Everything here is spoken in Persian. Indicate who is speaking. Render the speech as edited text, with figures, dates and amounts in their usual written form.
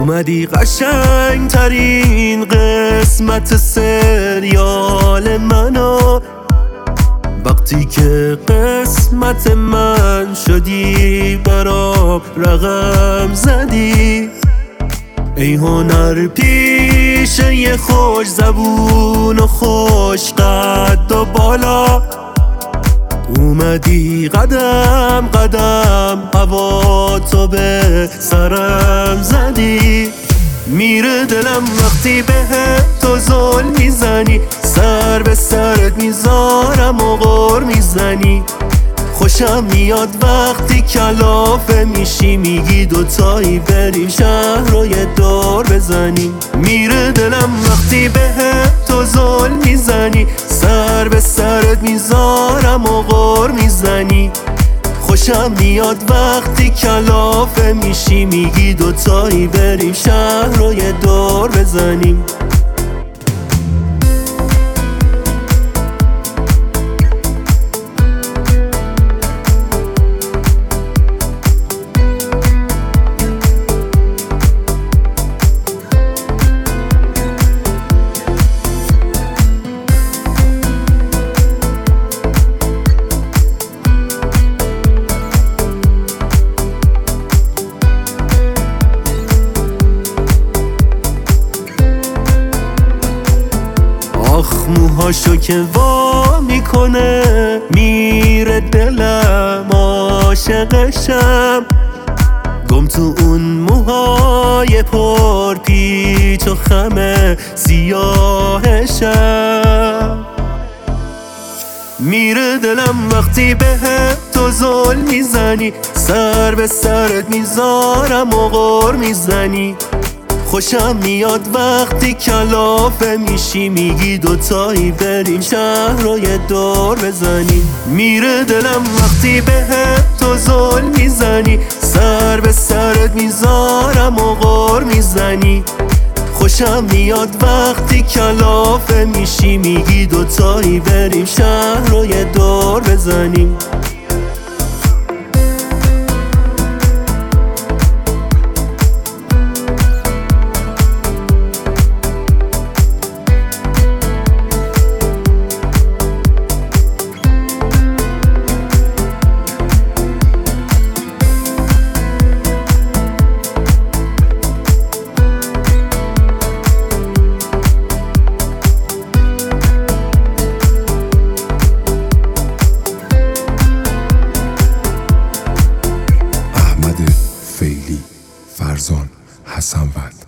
Speaker 1: اومدی قشنگ ترین قسمت سریال منو، وقتی که قسمت من شدی برام رقم زدی. ای هنر پیشه خوش زبون و خوش قد و بالا، اومدی قدم قدم هوا تو به سرم زدی. میره دلم وقتی به تو زل میزنی، سر به سرت میذارم و غر میزنی. خوشم میاد وقتی کلافه میشی، میگی دوتایی بریم شهر رو یه دور بزنیم. میره دلم وقتی به تو زل میزنی، سر به سرت میذارم و غر میزنی. خوشم میاد وقتی کلافه میشی، میگی دوتایی بریم شهر رو یه دور بزنیم. آخ موهاشو که وا میکنه، میره دلم عاشقشم. گم تو اون موهای پر پیچ و خم سیاهشم. میره دلم وقتی به تو زل میزنی، سر به سرت میذارم و غر میزنی. خوشم میاد وقتی کلافه میشی، میگی دوتایی بریم شهر رو یه دور بزنیم. میره دلم وقتی به تو زل میزنی، سر به سرت میذارم و غر میزنی. خوشم میاد وقتی کلافه میشی، میگی دوتایی بریم شهر رو یه دور بزنیم.
Speaker 2: فیلی، فرزان، حسن‌ود.